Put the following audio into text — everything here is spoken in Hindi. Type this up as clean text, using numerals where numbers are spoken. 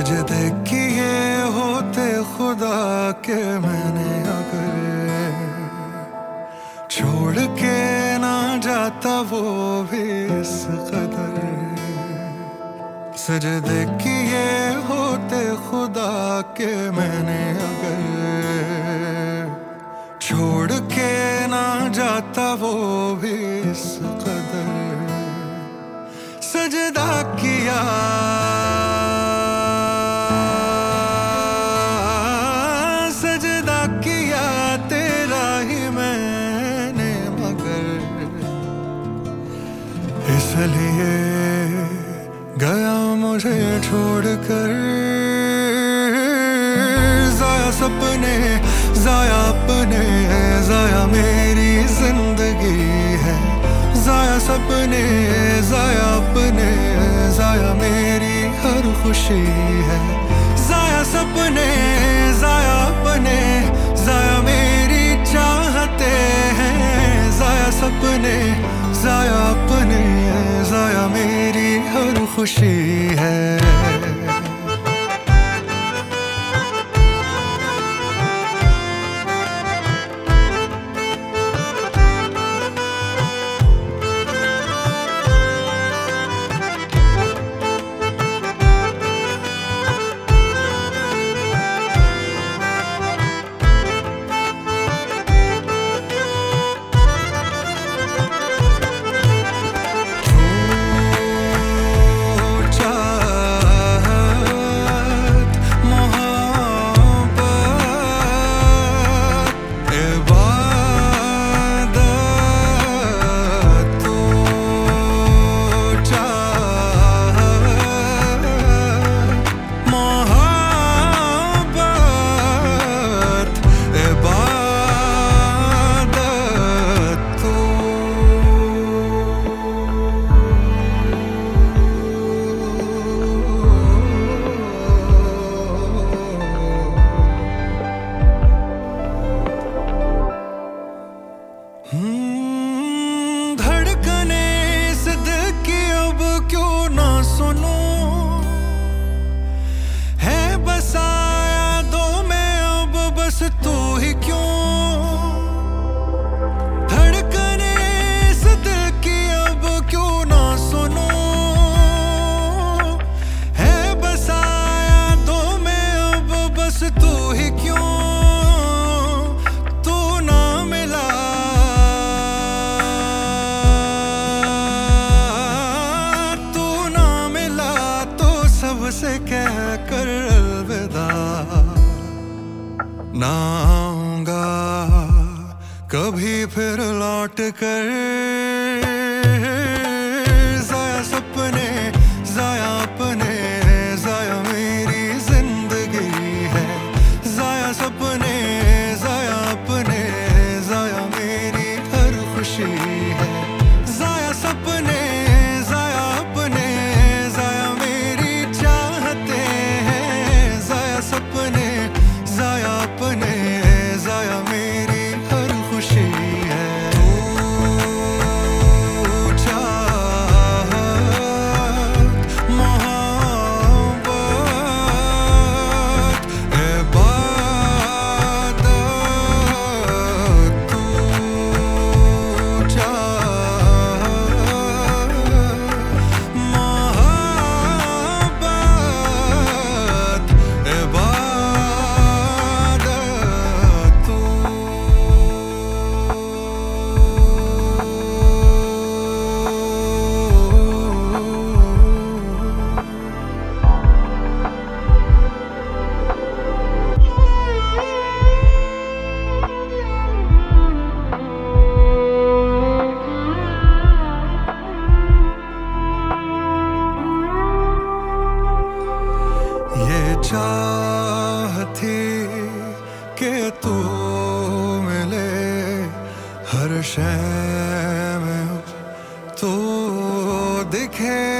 सजदे किए होते खुदा के मैंने अगर छोड़ के ना जाता वो भी इस कदर। सजदे किए होते खुदा के मैंने अगर छोड़ के ना जाता वो भी इस कदर। सजदा किया तेरा ही मैंने मगर इसलिए गया मुझे छोड़कर। जाया सपने जाया अपने जाया मेरी जिंदगी है। जाया सपने जाया अपने जाया मेरी हर खुशी है। जाया सपने जाया अपने जाया मेरी चाहते हैं। जाया सपने जाया अपने जाया मेरी हर खुशी है। धड़कने इस दिल की अब क्यों ना सुनो है बसाया दो में अब बस तू ही क्यों। धड़कने इस दिल की अब क्यों ना सुनो है बसाया दो में अब बस तू ही क्यों। से कह कर अलविदा ना आऊंगा कभी फिर लौट कर। जाया सपने जाया अपने जाया मेरी जिंदगी है। जाया सपने जाया अपने जाया मेरी हर खुशी है। जाया सपने जाया अपने जाया मेरी चाहते हैं। जाया सपने जाया अपने जाया मेरी हर खुशी है। चाहत मोहब्बत इबादत तू चाहत मोहब्बत इबादत तू। ये चाहती कि तू मिले हर शय में तू दिखे